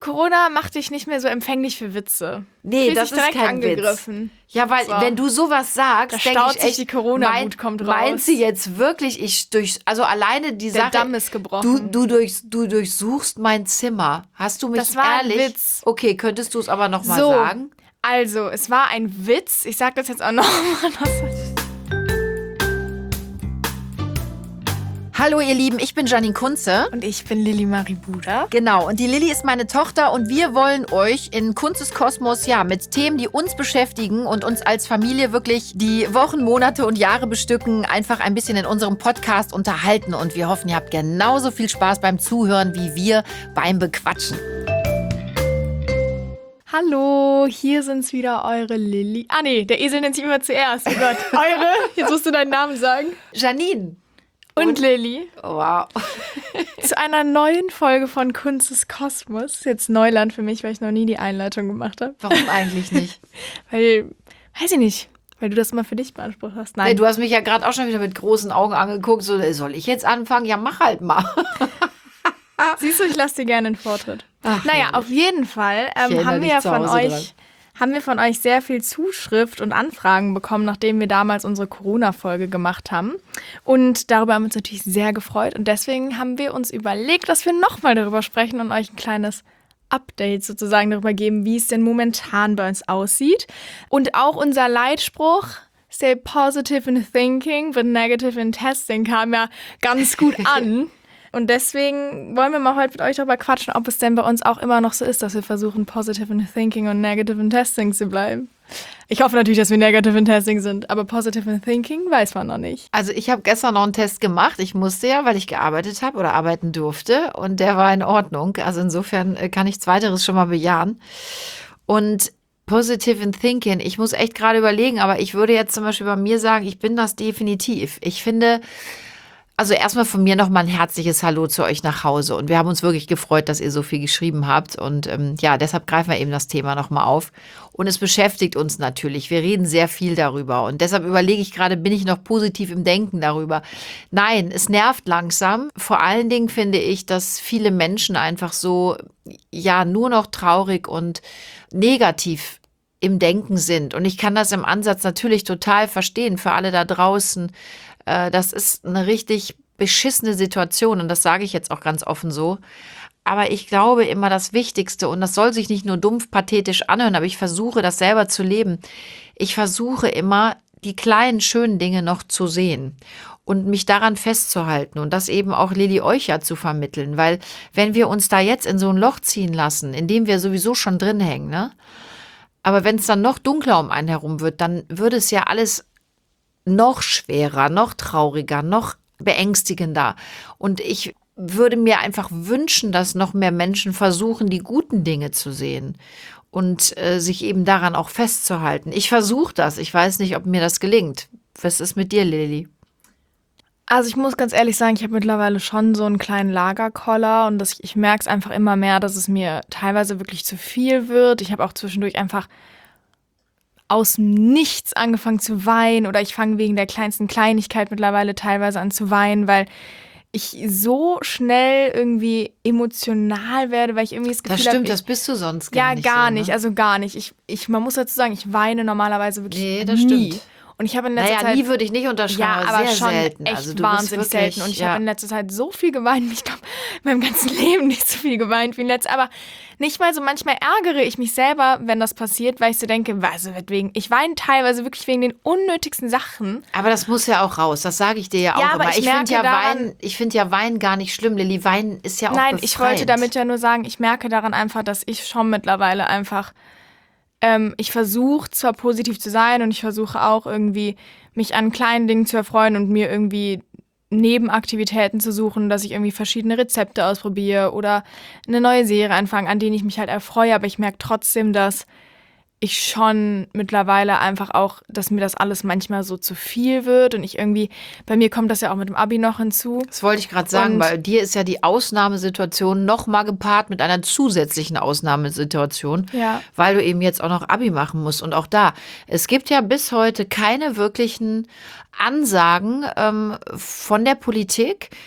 Corona macht dich nicht mehr so empfänglich für Witze. Nee, das ist kein angegriffen. Witz. Ja, weil wenn du sowas sagst, denke ich echt, die Corona-Wut kommt raus. Meint sie jetzt wirklich, also alleine die Sache, der Damm ist gebrochen. Du durchsuchst mein Zimmer. Hast du mich das war ehrlich? Ein Witz. Okay, könntest du es aber noch mal sagen? Also, es war ein Witz. Ich sag das jetzt auch noch mal. Hallo ihr Lieben, ich bin Janine Kunze. Und ich bin Lilly Marie Buder. Genau, und die Lilly ist meine Tochter und wir wollen euch in Kunzes Kosmos mit Themen, die uns beschäftigen und uns als Familie wirklich die Wochen, Monate und Jahre bestücken, einfach ein bisschen in unserem Podcast unterhalten. Und wir hoffen, ihr habt genauso viel Spaß beim Zuhören wie wir beim Bequatschen. Hallo, hier sind's wieder eure Lilly. Ah nee, der Esel nennt sich immer zuerst. Oh Gott, eure, jetzt musst du deinen Namen sagen. Janine. Und Lilly. Wow. Zu einer neuen Folge von Kunzes Kosmos. Das ist jetzt Neuland für mich, weil ich noch nie die Einleitung gemacht habe. Warum eigentlich nicht? Weil du das immer für dich beansprucht hast. Nein. Nee, du hast mich ja gerade auch schon wieder mit großen Augen angeguckt. So, soll ich jetzt anfangen? Ja, mach halt mal. Siehst du, ich lasse dir gerne den Vortritt. Ach, naja, auf jeden Fall haben wir von euch sehr viel Zuschrift und Anfragen bekommen, nachdem wir damals unsere Corona-Folge gemacht haben. Und darüber haben wir uns natürlich sehr gefreut. Und deswegen haben wir uns überlegt, dass wir nochmal darüber sprechen und euch ein kleines Update sozusagen darüber geben, wie es denn momentan bei uns aussieht. Und auch unser Leitspruch, stay positive in thinking, but negative in testing, kam ja ganz gut an. Und deswegen wollen wir mal heute mit euch darüber quatschen, ob es denn bei uns auch immer noch so ist, dass wir versuchen, positive in thinking und negative in testing zu bleiben. Ich hoffe natürlich, dass wir negative in testing sind, aber positive in thinking weiß man noch nicht. Also ich habe gestern noch einen Test gemacht. Ich musste ja, weil ich gearbeitet habe oder arbeiten durfte. Und der war in Ordnung. Also insofern kann ich Zweiteres schon mal bejahen. Und positive in thinking, ich muss echt gerade überlegen, aber ich würde jetzt zum Beispiel bei mir sagen, ich bin das definitiv. Ich finde... Also erstmal von mir nochmal ein herzliches Hallo zu euch nach Hause. Und wir haben uns wirklich gefreut, dass ihr so viel geschrieben habt. Und deshalb greifen wir eben das Thema nochmal auf. Und es beschäftigt uns natürlich. Wir reden sehr viel darüber. Und deshalb überlege ich gerade, bin ich noch positiv im Denken darüber? Nein, es nervt langsam. Vor allen Dingen finde ich, dass viele Menschen einfach so, nur noch traurig und negativ im Denken sind. Und ich kann das im Ansatz natürlich total verstehen für alle da draußen. Das ist eine richtig beschissene Situation und das sage ich jetzt auch ganz offen so. Aber ich glaube immer das Wichtigste, und das soll sich nicht nur dumpf pathetisch anhören, aber ich versuche das selber zu leben. Ich versuche immer, die kleinen schönen Dinge noch zu sehen und mich daran festzuhalten und das eben auch Lilly euch ja zu vermitteln. Weil wenn wir uns da jetzt in so ein Loch ziehen lassen, in dem wir sowieso schon drin hängen, ne? Aber wenn es dann noch dunkler um einen herum wird, dann würde es ja alles noch schwerer, noch trauriger, noch beängstigender. Und ich würde mir einfach wünschen, dass noch mehr Menschen versuchen, die guten Dinge zu sehen und sich eben daran auch festzuhalten. Ich versuche das. Ich weiß nicht, ob mir das gelingt. Was ist mit dir, Lilly? Also ich muss ganz ehrlich sagen, ich habe mittlerweile schon so einen kleinen Lagerkoller und ich merke es einfach immer mehr, dass es mir teilweise wirklich zu viel wird. Ich habe auch zwischendurch einfach aus dem Nichts angefangen zu weinen oder ich fange wegen der kleinsten Kleinigkeit mittlerweile teilweise an zu weinen, weil ich so schnell irgendwie emotional werde, weil ich irgendwie das Gefühl habe... Das stimmt, das bist du sonst gar nicht. Ja, gar so, nicht, ne? also gar nicht. Man muss dazu sagen, ich weine normalerweise wirklich nie. Das nie. Stimmt. Und ich habe in letzter Zeit... nie würde ich nicht unterschreiben, ja, aber sehr schon selten. echt Also du wahnsinnig bist wirklich, selten. Und ich habe in letzter Zeit so viel geweint. Ich glaube, in meinem ganzen Leben nicht so viel geweint wie in letzter. Aber nicht mal so, manchmal ärgere ich mich selber, wenn das passiert, weil ich so denke, ich weine teilweise wirklich wegen den unnötigsten Sachen. Aber das muss ja auch raus, das sage ich dir ja auch aber immer. Ich finde ja Weinen gar nicht schlimm, Lilly. Weinen ist ja auch befreiend. Ich wollte damit ja nur sagen, ich merke daran einfach, dass ich schon mittlerweile einfach, ich versuche zwar positiv zu sein und ich versuche auch irgendwie mich an kleinen Dingen zu erfreuen und mir irgendwie Nebenaktivitäten zu suchen, dass ich irgendwie verschiedene Rezepte ausprobiere oder eine neue Serie anfange, an denen ich mich halt erfreue. Aber ich merke trotzdem, dass ich schon mittlerweile einfach auch, dass mir das alles manchmal so zu viel wird und ich irgendwie, bei mir kommt das ja auch mit dem Abi noch hinzu. Das wollte ich gerade sagen, weil dir ist ja die Ausnahmesituation nochmal gepaart mit einer zusätzlichen Ausnahmesituation, weil du eben jetzt auch noch Abi machen musst. Und auch da, es gibt ja bis heute keine wirklichen Ansagen von der Politik,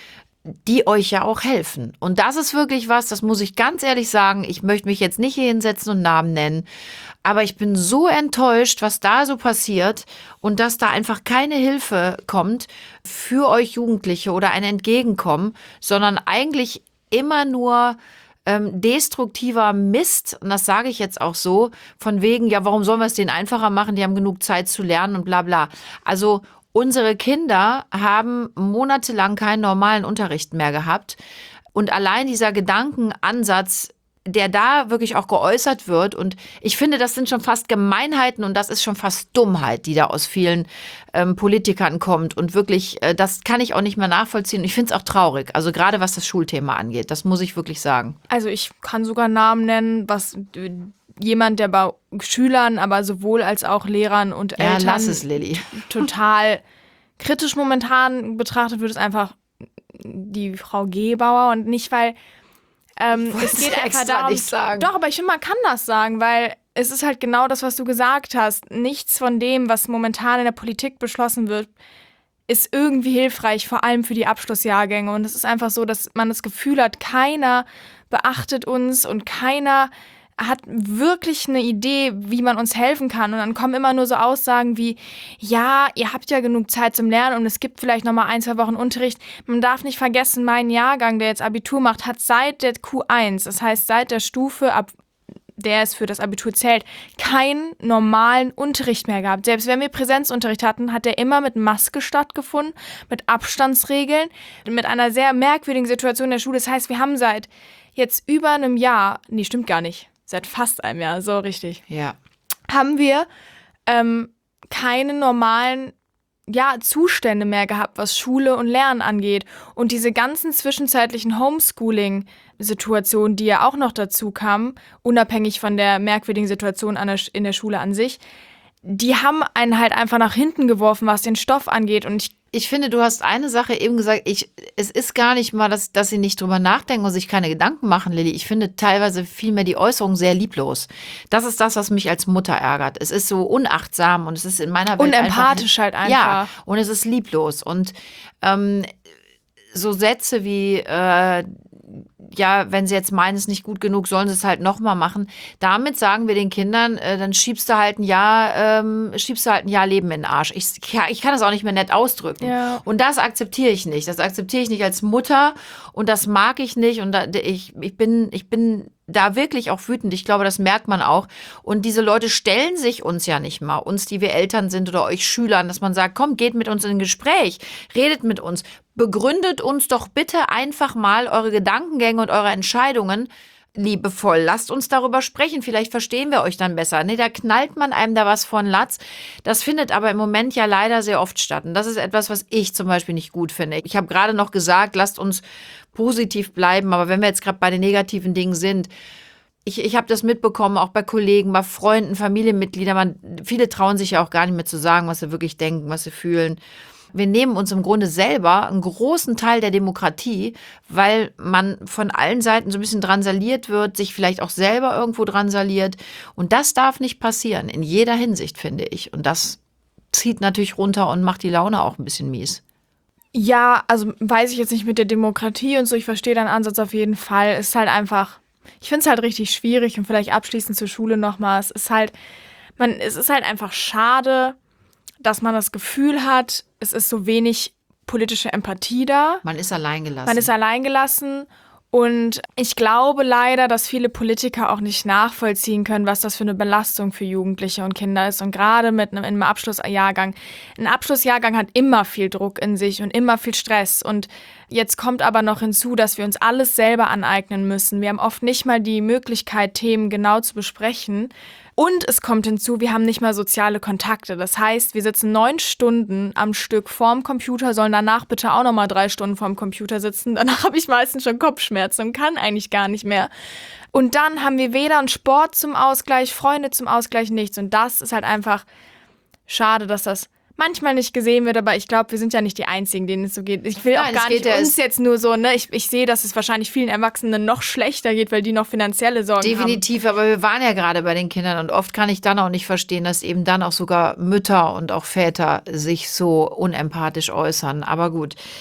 die euch ja auch helfen. Und das ist wirklich was, das muss ich ganz ehrlich sagen, ich möchte mich jetzt nicht hier hinsetzen und Namen nennen, aber ich bin so enttäuscht, was da so passiert und dass da einfach keine Hilfe kommt für euch Jugendliche oder ein Entgegenkommen, sondern eigentlich immer nur destruktiver Mist, und das sage ich jetzt auch so, von wegen, ja, warum sollen wir es denen einfacher machen, die haben genug Zeit zu lernen und bla bla. Also unsere Kinder haben monatelang keinen normalen Unterricht mehr gehabt und allein dieser Gedankenansatz, der da wirklich auch geäußert wird. Und ich finde, das sind schon fast Gemeinheiten und das ist schon fast Dummheit, die da aus vielen Politikern kommt. Und wirklich, das kann ich auch nicht mehr nachvollziehen. Ich finde es auch traurig, also gerade was das Schulthema angeht. Das muss ich wirklich sagen. Also ich kann sogar Namen nennen, was jemand, der bei Schülern, aber sowohl als auch Lehrern und Eltern lass es, Lilly. total kritisch momentan betrachtet wird, ist einfach die Frau Gebauer. Und nicht, weil es geht einfach darum, nicht sagen. Doch, aber ich finde, man kann das sagen, weil es ist halt genau das, was du gesagt hast. Nichts von dem, was momentan in der Politik beschlossen wird, ist irgendwie hilfreich, vor allem für die Abschlussjahrgänge. Und es ist einfach so, dass man das Gefühl hat, keiner beachtet uns und keiner hat wirklich eine Idee, wie man uns helfen kann. Und dann kommen immer nur so Aussagen wie, ja, ihr habt ja genug Zeit zum Lernen und es gibt vielleicht noch mal 1-2 Wochen Unterricht. Man darf nicht vergessen, mein Jahrgang, der jetzt Abitur macht, hat seit der Q1, das heißt seit der Stufe, ab der es für das Abitur zählt, keinen normalen Unterricht mehr gehabt. Selbst wenn wir Präsenzunterricht hatten, hat der immer mit Maske stattgefunden, mit Abstandsregeln, mit einer sehr merkwürdigen Situation in der Schule. Das heißt, wir haben seit jetzt über einem Jahr, nee, stimmt gar nicht, seit fast einem Jahr, so richtig, Ja. haben wir keine normalen Zustände mehr gehabt, was Schule und Lernen angeht. Und diese ganzen zwischenzeitlichen Homeschooling-Situationen, die ja auch noch dazu kamen, unabhängig von der merkwürdigen Situation in der Schule an sich, die haben einen halt einfach nach hinten geworfen, was den Stoff angeht. Und Ich finde, du hast eine Sache eben gesagt, es ist gar nicht mal, dass sie nicht drüber nachdenken und sich keine Gedanken machen, Lilly. Ich finde teilweise vielmehr die Äußerung sehr lieblos. Das ist das, was mich als Mutter ärgert. Es ist so unachtsam und es ist in meiner Welt unempathisch halt einfach. Ja, und es ist lieblos. Und so Sätze wie, ja, wenn sie jetzt meinen, es ist nicht gut genug, sollen sie es halt nochmal machen. Damit sagen wir den Kindern, dann schiebst du halt ein Jahr Leben in den Arsch. Ich kann das auch nicht mehr nett ausdrücken. Ja. Und das akzeptiere ich nicht. Das akzeptiere ich nicht als Mutter und das mag ich nicht. Und ich bin da wirklich auch wütend. Ich glaube, das merkt man auch. Und diese Leute stellen sich uns ja nicht mal, uns, die wir Eltern sind oder euch Schülern, dass man sagt, komm, geht mit uns in ein Gespräch, redet mit uns, begründet uns doch bitte einfach mal eure Gedankengänge und eure Entscheidungen liebevoll. Lasst uns darüber sprechen, vielleicht verstehen wir euch dann besser. Nee, da knallt man einem da was von Latz. Das findet aber im Moment ja leider sehr oft statt. Und das ist etwas, was ich zum Beispiel nicht gut finde. Ich habe gerade noch gesagt, lasst uns positiv bleiben, aber wenn wir jetzt gerade bei den negativen Dingen sind, ich habe das mitbekommen, auch bei Kollegen, bei Freunden, Familienmitgliedern, viele trauen sich ja auch gar nicht mehr zu sagen, was sie wirklich denken, was sie fühlen. Wir nehmen uns im Grunde selber einen großen Teil der Demokratie, weil man von allen Seiten so ein bisschen drangsaliert wird, sich vielleicht auch selber irgendwo drangsaliert. Und das darf nicht passieren, in jeder Hinsicht, finde ich. Und das zieht natürlich runter und macht die Laune auch ein bisschen mies. Ja, also weiß ich jetzt nicht mit der Demokratie und so, ich verstehe deinen Ansatz auf jeden Fall. Es ist halt einfach, ich finde es halt richtig schwierig und vielleicht abschließend zur Schule nochmal. Es ist halt einfach schade, dass man das Gefühl hat, es ist so wenig politische Empathie da. Man ist alleingelassen. Und ich glaube leider, dass viele Politiker auch nicht nachvollziehen können, was das für eine Belastung für Jugendliche und Kinder ist. Und gerade mit einem Abschlussjahrgang. Ein Abschlussjahrgang hat immer viel Druck in sich und immer viel Stress. Und jetzt kommt aber noch hinzu, dass wir uns alles selber aneignen müssen. Wir haben oft nicht mal die Möglichkeit, Themen genau zu besprechen. Und es kommt hinzu, wir haben nicht mal soziale Kontakte. Das heißt, wir sitzen 9 Stunden am Stück vorm Computer, sollen danach bitte auch nochmal 3 Stunden vorm Computer sitzen. Danach habe ich meistens schon Kopfschmerzen und kann eigentlich gar nicht mehr. Und dann haben wir weder einen Sport zum Ausgleich, Freunde zum Ausgleich, nichts. Und das ist halt einfach schade, dass das manchmal nicht gesehen wird, aber ich glaube, wir sind ja nicht die Einzigen, denen es so geht. Ich will auch gar nicht uns jetzt nur so, ne? Ich sehe, dass es wahrscheinlich vielen Erwachsenen noch schlechter geht, weil die noch finanzielle Sorgen haben. Definitiv, aber wir waren ja gerade bei den Kindern und oft kann ich dann auch nicht verstehen, dass eben dann auch sogar Mütter und auch Väter sich so unempathisch äußern. Aber gut,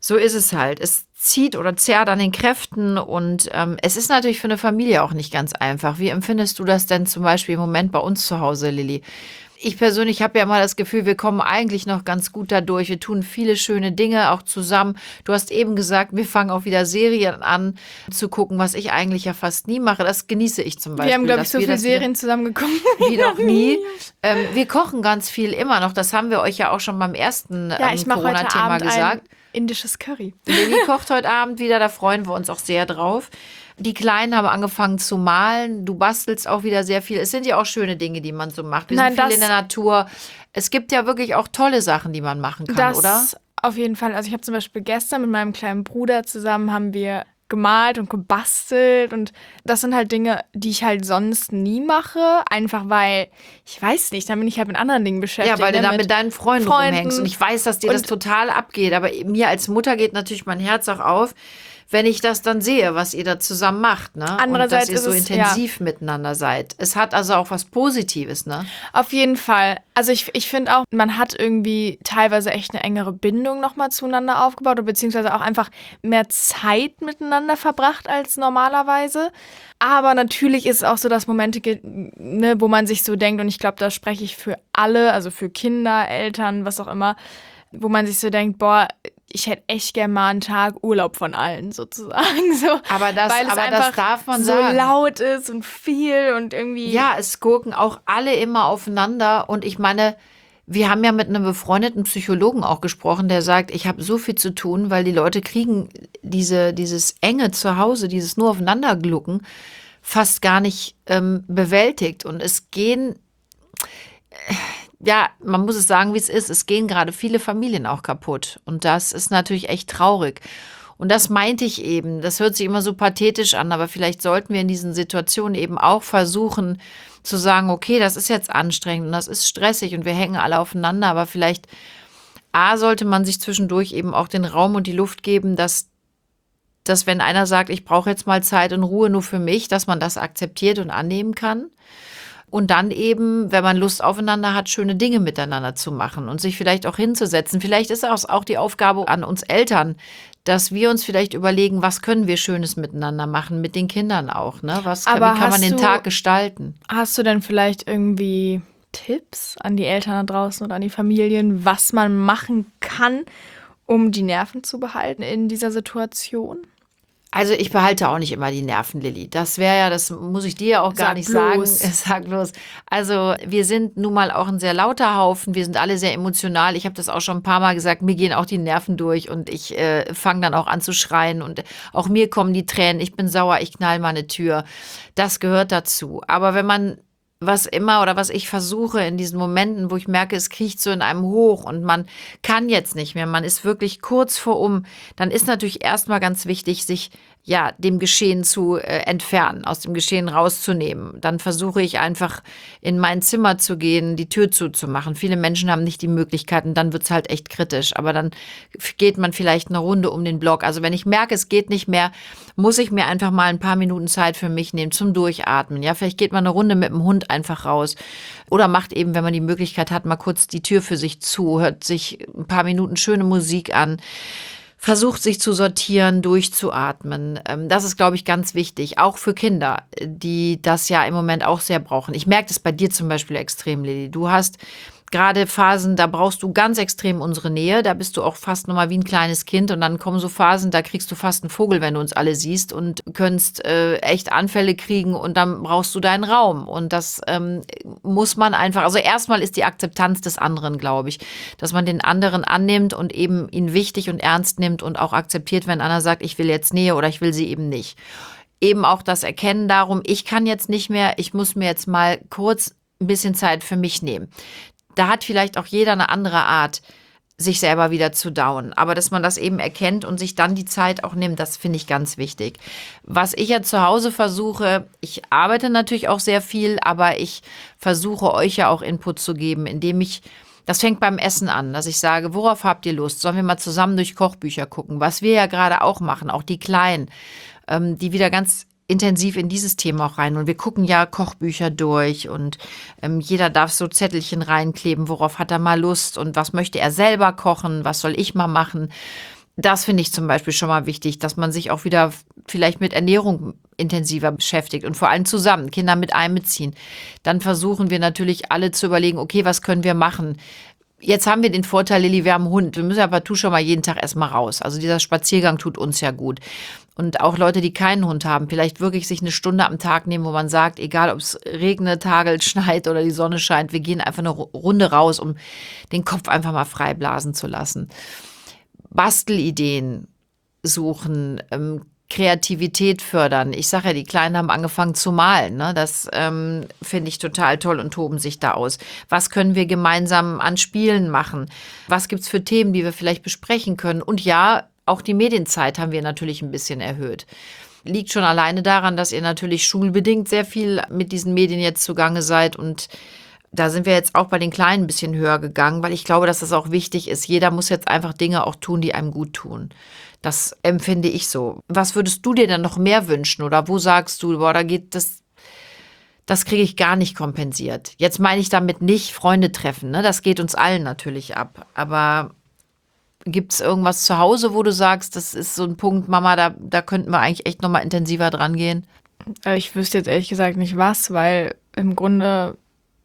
So ist es halt. Es zieht oder zerrt an den Kräften und es ist natürlich für eine Familie auch nicht ganz einfach. Wie empfindest du das denn zum Beispiel im Moment bei uns zu Hause, Lilly? Ich persönlich habe ja mal das Gefühl, wir kommen eigentlich noch ganz gut dadurch. Wir tun viele schöne Dinge auch zusammen. Du hast eben gesagt, wir fangen auch wieder Serien an zu gucken, was ich eigentlich ja fast nie mache. Das genieße ich zum Beispiel. Wir haben, glaube ich, so viele Serien zusammen geguckt. Wie noch nie. Wir kochen ganz viel immer noch. Das haben wir euch ja auch schon beim ersten Corona-Thema gesagt. Indisches Curry. Lilly kocht heute Abend wieder, da freuen wir uns auch sehr drauf. Die Kleinen haben angefangen zu malen. Du bastelst auch wieder sehr viel. Es sind ja auch schöne Dinge, die man so macht. Wir sind viel in der Natur. Es gibt ja wirklich auch tolle Sachen, die man machen kann, oder? Das auf jeden Fall. Also ich habe zum Beispiel gestern mit meinem kleinen Bruder zusammen haben wir gemalt und gebastelt und das sind halt Dinge, die ich halt sonst nie mache, einfach weil, ich weiß nicht, dann bin ich halt mit anderen Dingen beschäftigt. Ja, weil du da mit deinen Freunden rumhängst und ich weiß, dass dir das total abgeht, aber mir als Mutter geht natürlich mein Herz auch auf, wenn ich das dann sehe, was ihr da zusammen macht, ne? Andererseits und dass ihr so intensiv miteinander seid. Es hat also auch was Positives, ne? Auf jeden Fall. Also ich finde auch, man hat irgendwie teilweise echt eine engere Bindung nochmal zueinander aufgebaut oder beziehungsweise auch einfach mehr Zeit miteinander verbracht als normalerweise. Aber natürlich ist es auch so, dass Momente gibt, ne, wo man sich so denkt, und ich glaube, da spreche ich für alle, also für Kinder, Eltern, was auch immer, wo man sich so denkt, boah, ich hätte echt gerne mal einen Tag Urlaub von allen sozusagen. So, aber das darf man so sagen. laut ist und viel und irgendwie. Ja, es gucken auch alle immer aufeinander. Und ich meine, wir haben ja mit einem befreundeten Psychologen auch gesprochen, der sagt, ich habe so viel zu tun, weil die Leute kriegen dieses Enge zu Hause, dieses nur aufeinander glucken, fast gar nicht bewältigt. Und es gehen... Ja, man muss es sagen, wie es ist. Es gehen gerade viele Familien auch kaputt. Und das ist natürlich echt traurig. Und das meinte ich eben. Das hört sich immer so pathetisch an, aber vielleicht sollten wir in diesen Situationen eben auch versuchen zu sagen, okay, das ist jetzt anstrengend und das ist stressig und wir hängen alle aufeinander, aber vielleicht sollte man sich zwischendurch eben auch den Raum und die Luft geben, dass wenn einer sagt, ich brauche jetzt mal Zeit und Ruhe nur für mich, dass man das akzeptiert und annehmen kann. Und dann eben, wenn man Lust aufeinander hat, schöne Dinge miteinander zu machen und sich vielleicht auch hinzusetzen. Vielleicht ist es auch die Aufgabe an uns Eltern, dass wir uns vielleicht überlegen, was können wir Schönes miteinander machen, mit den Kindern auch. Ne? Wie kann man den Tag gestalten? Hast du denn vielleicht irgendwie Tipps an die Eltern da draußen oder an die Familien, was man machen kann, um die Nerven zu behalten in dieser Situation? Also ich behalte auch nicht immer die Nerven, Lilly. Das wäre ja, das muss ich dir ja auch gar nicht sagen. Sag bloß. Also wir sind nun mal auch ein sehr lauter Haufen. Wir sind alle sehr emotional. Ich habe das auch schon ein paar Mal gesagt. Mir gehen auch die Nerven durch und ich fange dann auch an zu schreien. Und auch mir kommen die Tränen. Ich bin sauer, ich knall meine Tür. Das gehört dazu. Aber wenn man was ich versuche in diesen Momenten, wo ich merke, es kriecht so in einem hoch und man kann jetzt nicht mehr, man ist wirklich kurz vor dann ist natürlich erstmal ganz wichtig, sich dem Geschehen zu entfernen, aus dem Geschehen rauszunehmen. Dann versuche ich einfach in mein Zimmer zu gehen, die Tür zuzumachen. Viele Menschen haben nicht die Möglichkeiten, dann wird es halt echt kritisch. Aber dann geht man vielleicht eine Runde um den Block. Also wenn ich merke, es geht nicht mehr, muss ich mir einfach mal ein paar Minuten Zeit für mich nehmen zum Durchatmen. Ja, vielleicht geht man eine Runde mit dem Hund einfach raus. Oder macht eben, wenn man die Möglichkeit hat, mal kurz die Tür für sich zu, hört sich ein paar Minuten schöne Musik an. Versucht sich zu sortieren, durchzuatmen. Das ist, glaube ich, ganz wichtig. Auch für Kinder, die das ja im Moment auch sehr brauchen. Ich merke das bei dir zum Beispiel extrem, Lilly. Du hast gerade Phasen, da brauchst du ganz extrem unsere Nähe. Da bist du auch fast nochmal wie ein kleines Kind. Und dann kommen so Phasen, da kriegst du fast einen Vogel, wenn du uns alle siehst und könntest echt Anfälle kriegen. Und dann brauchst du deinen Raum. Und das muss man einfach, also erstmal ist die Akzeptanz des anderen, glaube ich, dass man den anderen annimmt und eben ihn wichtig und ernst nimmt und auch akzeptiert, wenn einer sagt, ich will jetzt Nähe oder ich will sie eben nicht. Eben auch das Erkennen darum, ich kann jetzt nicht mehr, ich muss mir jetzt mal kurz ein bisschen Zeit für mich nehmen. Da hat vielleicht auch jeder eine andere Art, sich selber wieder zu downen. Aber dass man das eben erkennt und sich dann die Zeit auch nimmt, das finde ich ganz wichtig. Was ich ja zu Hause versuche, ich arbeite natürlich auch sehr viel, aber ich versuche euch ja auch Input zu geben, indem das fängt beim Essen an, dass ich sage, worauf habt ihr Lust? Sollen wir mal zusammen durch Kochbücher gucken? Was wir ja gerade auch machen, auch die Kleinen, die wieder ganz intensiv in dieses Thema auch rein. Und wir gucken ja Kochbücher durch und jeder darf so Zettelchen reinkleben, worauf hat er mal Lust und was möchte er selber kochen, was soll ich mal machen. Das finde ich zum Beispiel schon mal wichtig, dass man sich auch wieder vielleicht mit Ernährung intensiver beschäftigt und vor allem zusammen, Kinder mit einbeziehen. Dann versuchen wir natürlich alle zu überlegen, okay, was können wir machen? Jetzt haben wir den Vorteil, Lilly, wir haben einen Hund. Wir müssen ja partout schon mal jeden Tag erstmal raus. Also dieser Spaziergang tut uns ja gut. Und auch Leute, die keinen Hund haben, vielleicht wirklich sich eine Stunde am Tag nehmen, wo man sagt, egal ob es regnet, hagelt, schneit oder die Sonne scheint, wir gehen einfach eine Runde raus, um den Kopf einfach mal frei blasen zu lassen. Bastelideen suchen, Kreativität fördern. Ich sage ja, die Kleinen haben angefangen zu malen. Ne? Das finde ich total toll und toben sich da aus. Was können wir gemeinsam an Spielen machen? Was gibt's für Themen, die wir vielleicht besprechen können? Und ja, auch die Medienzeit haben wir natürlich ein bisschen erhöht. Liegt schon alleine daran, dass ihr natürlich schulbedingt sehr viel mit diesen Medien jetzt zugange seid und da sind wir jetzt auch bei den Kleinen ein bisschen höher gegangen, weil ich glaube, dass das auch wichtig ist. Jeder muss jetzt einfach Dinge auch tun, die einem gut tun. Das empfinde ich so. Was würdest du dir denn noch mehr wünschen? Oder wo sagst du, boah, da geht das kriege ich gar nicht kompensiert. Jetzt meine ich damit nicht Freunde treffen, ne? Das geht uns allen natürlich ab. Aber gibt es irgendwas zu Hause, wo du sagst, das ist so ein Punkt, Mama, da könnten wir eigentlich echt nochmal intensiver dran gehen? Ich wüsste jetzt ehrlich gesagt nicht was, weil im Grunde...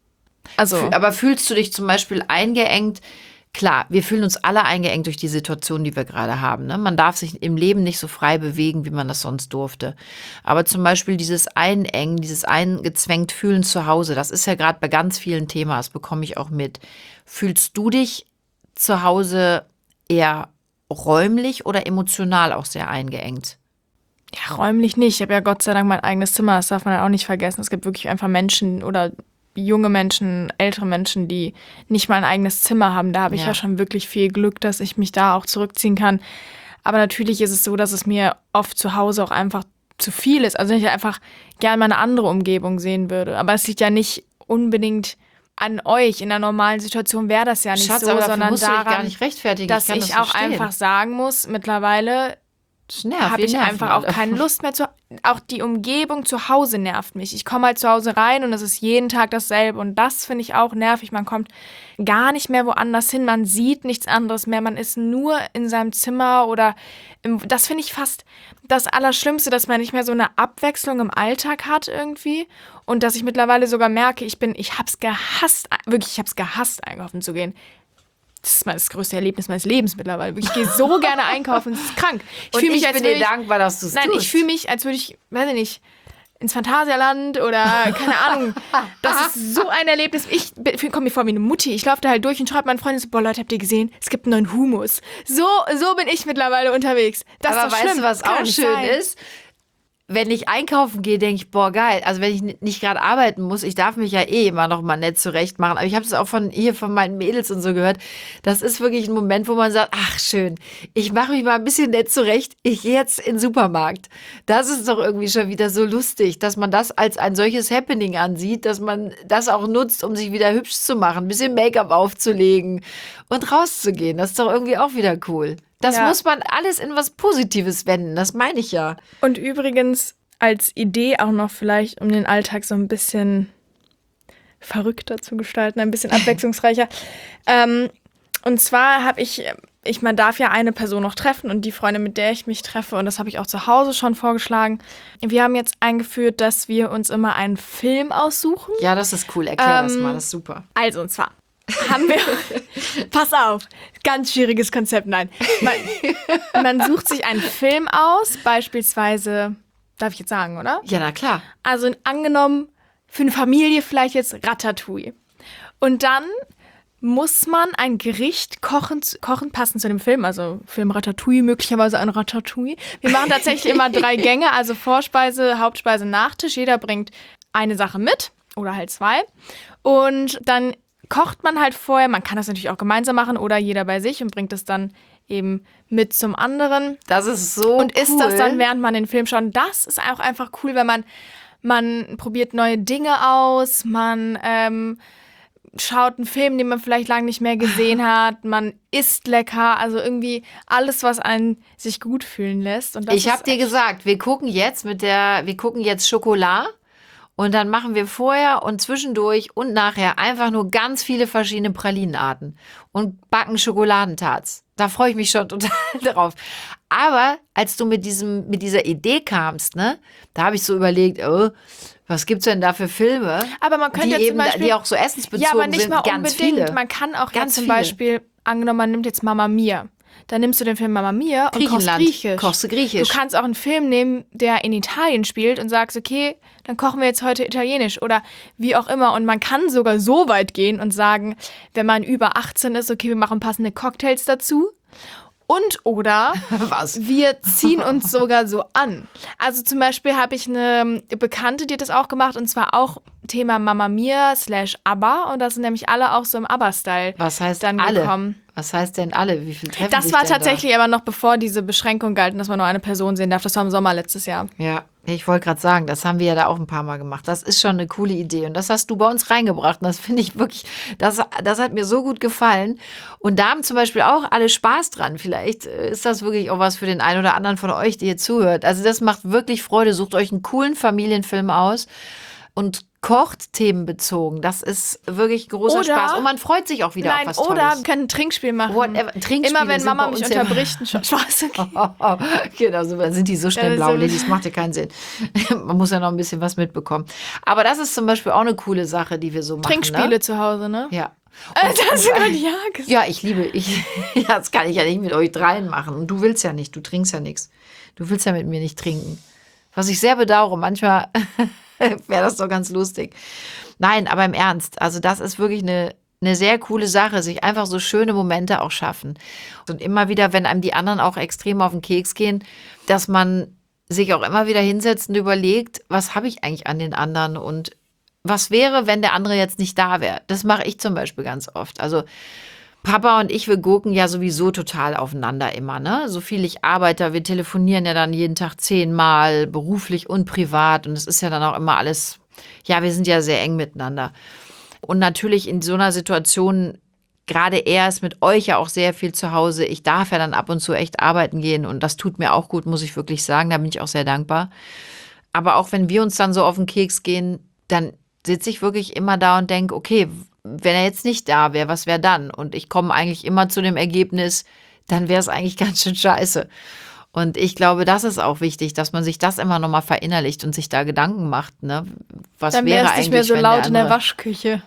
Aber fühlst du dich zum Beispiel eingeengt? Klar, wir fühlen uns alle eingeengt durch die Situation, die wir gerade haben. Ne? Man darf sich im Leben nicht so frei bewegen, wie man das sonst durfte. Aber zum Beispiel dieses Einengen, dieses eingezwängt fühlen zu Hause, das ist ja gerade bei ganz vielen Themen, das bekomme ich auch mit. Fühlst du dich zu Hause eher räumlich oder emotional auch sehr eingeengt? Ja, räumlich nicht. Ich habe ja Gott sei Dank mein eigenes Zimmer, das darf man ja auch nicht vergessen. Es gibt wirklich einfach Menschen oder junge Menschen, ältere Menschen, die nicht mal ein eigenes Zimmer haben. Da habe ich ja schon wirklich viel Glück, dass ich mich da auch zurückziehen kann. Aber natürlich ist es so, dass es mir oft zu Hause auch einfach zu viel ist. Also ich einfach gerne mal eine andere Umgebung sehen würde. Aber es liegt ja nicht unbedingt an euch. In einer normalen Situation wäre das ja nicht Schatz, so, aber sondern musst daran, du dich gar nicht rechtfertigen. dass ich auch einfach sagen muss, mittlerweile habe ich einfach auch keine Lust mehr auch die Umgebung zu Hause nervt mich. Ich komme halt zu Hause rein und es ist jeden Tag dasselbe und das finde ich auch nervig. Man kommt gar nicht mehr woanders hin, man sieht nichts anderes mehr, man ist nur in seinem Zimmer oder das finde ich fast das Allerschlimmste, dass man nicht mehr so eine Abwechslung im Alltag hat irgendwie und dass ich mittlerweile sogar merke, ich hab's gehasst, wirklich, ich hab's gehasst, einkaufen zu gehen. Das ist das größte Erlebnis meines Lebens mittlerweile. Ich gehe so gerne einkaufen, das ist krank. Ich bin dir dankbar, dass du es tust. Nein, ich fühle mich, als würde ich, weiß ich nicht, ins Phantasialand oder keine Ahnung. Das ist so ein Erlebnis. Ich komme mir vor wie eine Mutti. Ich laufe da halt durch und schreibe meinen Freunden so, boah Leute, habt ihr gesehen? Es gibt einen neuen Hummus. So bin ich mittlerweile unterwegs. Das aber ist doch weißt schlimm. du, was auch schön ist? Wenn ich einkaufen gehe, denke ich, boah, geil. Also wenn ich nicht gerade arbeiten muss, ich darf mich ja immer noch mal nett zurecht machen. Aber ich habe es auch von meinen Mädels und so gehört. Das ist wirklich ein Moment, wo man sagt, ach schön, ich mache mich mal ein bisschen nett zurecht. Ich gehe jetzt in den Supermarkt. Das ist doch irgendwie schon wieder so lustig, dass man das als ein solches Happening ansieht, dass man das auch nutzt, um sich wieder hübsch zu machen, ein bisschen Make-up aufzulegen und rauszugehen. Das ist doch irgendwie auch wieder cool. Das muss man alles in was Positives wenden, das meine ich ja. Und übrigens als Idee auch noch vielleicht, um den Alltag so ein bisschen verrückter zu gestalten, ein bisschen abwechslungsreicher. Und zwar habe man darf ja eine Person noch treffen und die Freundin, mit der ich mich treffe, und das habe ich auch zu Hause schon vorgeschlagen. Wir haben jetzt eingeführt, dass wir uns immer einen Film aussuchen. Ja, das ist cool, erklär das mal, das ist super. Also, und zwar haben wir, pass auf, ganz schwieriges Konzept, nein. Man sucht sich einen Film aus, beispielsweise, darf ich jetzt sagen, oder? Ja, na klar. Also angenommen, für eine Familie vielleicht jetzt Ratatouille. Und dann muss man ein Gericht kochen passend zu dem Film, also Film Ratatouille, möglicherweise ein Ratatouille. Wir machen tatsächlich immer 3 Gänge, also Vorspeise, Hauptspeise, Nachtisch. Jeder bringt eine Sache mit oder halt 2. Und dann kocht man halt vorher, man kann das natürlich auch gemeinsam machen oder jeder bei sich und bringt es dann eben mit zum anderen. Das ist so und cool. isst das dann, während man den Film schaut. Und das ist auch einfach cool, wenn man probiert neue Dinge aus, man schaut einen Film, den man vielleicht lange nicht mehr gesehen hat, man isst lecker, also irgendwie alles, was einen sich gut fühlen lässt. Und das ich habe dir gesagt, wir gucken jetzt Schokolade. Und dann machen wir vorher und zwischendurch und nachher einfach nur ganz viele verschiedene Pralinenarten und backen Schokoladentarts. Da freue ich mich schon total drauf. Aber als du mit dieser Idee kamst, ne, da habe ich so überlegt, oh, was gibt's denn da für Filme, aber man könnte die zum Beispiel, die auch so essensbezogen sind? Ja, aber nicht mal ganz unbedingt. viele. Man kann auch Ganz zum viele. Beispiel, angenommen, man nimmt jetzt Mama Mia. Dann nimmst du den Film Mama Mia und kochst Griechenland. Griechisch. Kochst du Griechisch. Du kannst auch einen Film nehmen, der in Italien spielt und sagst, okay, dann kochen wir jetzt heute Italienisch oder wie auch immer. Und man kann sogar so weit gehen und sagen, wenn man über 18 ist, okay, wir machen passende Cocktails dazu. Und oder Was? wir ziehen uns sogar so an. Also zum Beispiel habe ich eine Bekannte, die hat das auch gemacht und zwar auch Thema Mama Mia / ABBA und da sind nämlich alle auch so im ABBA-Style Was heißt dann alle? gekommen. Was heißt denn alle? Wie viel treffen Das sich war denn tatsächlich aber noch bevor diese Beschränkung galten, dass man nur eine Person sehen darf. Das war im Sommer letztes Jahr. da? Ja, ich wollte gerade sagen, das haben wir ja da auch ein paar Mal gemacht. Das ist schon eine coole Idee und das hast du bei uns reingebracht und das finde ich wirklich, das hat mir so gut gefallen und da haben zum Beispiel auch alle Spaß dran. Vielleicht ist das wirklich auch was für den einen oder anderen von euch, die hier zuhört. Also das macht wirklich Freude. Sucht euch einen coolen Familienfilm aus und kocht themenbezogen. Das ist wirklich großer Oder- Spaß und man freut sich auch wieder auf was Tolles. Oder wir können ein Trinkspiel machen. Whatever. Trinkspiele Immer wenn sind Mama bei mich uns ja- unterbricht, Spaß. Okay. Genau, so dann sind die so schnell Ja, blau, so- Lilly, das macht ja keinen Sinn. Man muss ja noch ein bisschen was mitbekommen. Aber das ist zum Beispiel auch eine coole Sache, die wir so machen. Trinkspiele Ne? zu Hause, ne? Ja. Das ist gerade ja gesagt. Ja, ja, das kann ich ja nicht mit euch dreien machen. Und du willst ja nicht, du trinkst ja nichts. Du willst ja mit mir nicht trinken. Was ich sehr bedauere, manchmal wäre das doch ganz lustig. Nein, aber im Ernst, also das ist wirklich eine sehr coole Sache, sich einfach so schöne Momente auch schaffen. Und immer wieder, wenn einem die anderen auch extrem auf den Keks gehen, dass man sich auch immer wieder hinsetzt und überlegt, was habe ich eigentlich an den anderen und was wäre, wenn der andere jetzt nicht da wäre. Das mache ich zum Beispiel ganz oft. Also Papa und ich, wir gucken ja sowieso total aufeinander immer, ne? So viel ich arbeite, wir telefonieren ja dann jeden Tag 10-mal, beruflich und privat. Und es ist ja dann auch immer alles, ja, wir sind ja sehr eng miteinander. Und natürlich in so einer Situation, gerade er ist mit euch ja auch sehr viel zu Hause. Ich darf ja dann ab und zu echt arbeiten gehen und das tut mir auch gut, muss ich wirklich sagen. Da bin ich auch sehr dankbar. Aber auch wenn wir uns dann so auf den Keks gehen, dann sitze ich wirklich immer da und denke, okay, wenn er jetzt nicht da wäre, was wäre dann? Und ich komme eigentlich immer zu dem Ergebnis, dann wäre es eigentlich ganz schön scheiße. Und ich glaube, das ist auch wichtig, dass man sich das immer nochmal verinnerlicht und sich da Gedanken macht, ne? Was Dann wäre wäre es eigentlich, nicht mehr so wenn laut in der andere- Waschküche.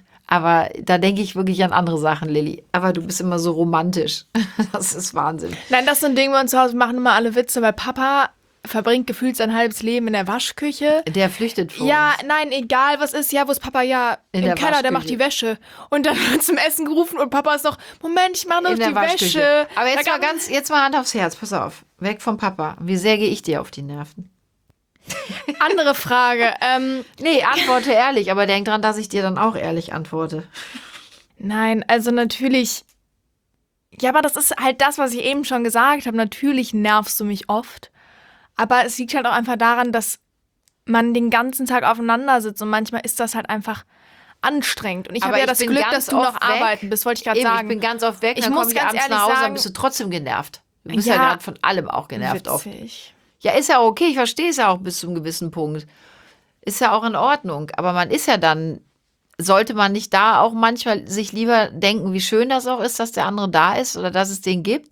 Aber da denke ich wirklich an andere Sachen, Lilly. Aber du bist immer so romantisch. Das ist Wahnsinn. Nein, das ist so ein Ding, bei uns zu Hause machen immer alle Witze, weil Papa verbringt gefühlt sein halbes Leben in der Waschküche. Der flüchtet vor Ja, uns. nein, egal was ist. Ja, wo ist Papa? Ja, In im der Keller, der macht Waschküche. die Wäsche. Und dann wird zum Essen gerufen und Papa ist noch, Moment, ich mache noch In der die Waschküche. Wäsche. Aber Da gab- jetzt mal Hand aufs Herz, pass auf. Weg vom Papa. Wie sehr gehe ich dir auf die Nerven? Andere Frage. Nee, antworte ehrlich, aber denk dran, dass ich dir dann auch ehrlich antworte. Nein, also natürlich. Ja, aber das ist halt das, was ich eben schon gesagt habe. Natürlich nervst du mich oft. Aber es liegt halt auch einfach daran, dass man den ganzen Tag aufeinander sitzt und manchmal ist das halt einfach anstrengend. Und ich Aber habe ja ich das bin Glück, ganz dass du noch oft weg. arbeiten bist, wollte ich gerade Eben, sagen. ich bin ganz oft weg, Ich dann muss komme ich ganz abends ehrlich nach Hause, sagen- dann bist du trotzdem genervt. Du bist Ja. ja gerade von allem auch genervt oft. Witzig. Ja, ist ja okay, ich verstehe es ja auch bis zu einem gewissen Punkt. Ist ja auch in Ordnung. Aber man ist ja dann, sollte man nicht da auch manchmal sich lieber denken, wie schön das auch ist, dass der andere da ist oder dass es den gibt?